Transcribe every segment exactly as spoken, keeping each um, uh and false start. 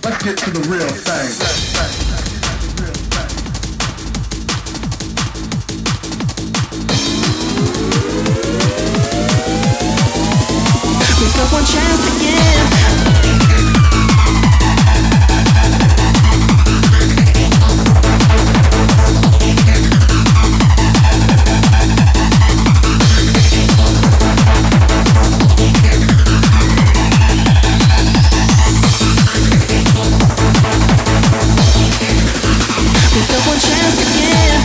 Let's get to the real thing. We've got one chance to give. We've got one chance to give.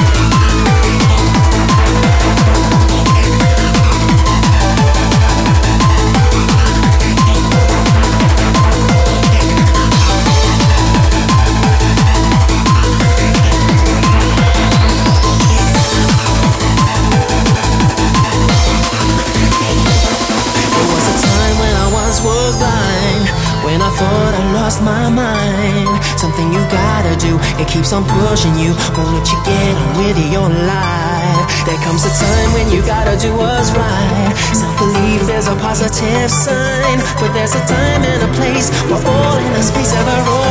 Was blind when I thought I lost my mind. Something you gotta do, it keeps on pushing you. Won't let you get on with your life. There comes a time when you gotta do what's right. Self-belief is a positive sign, but there's a time and a place. We're all in a space of our own.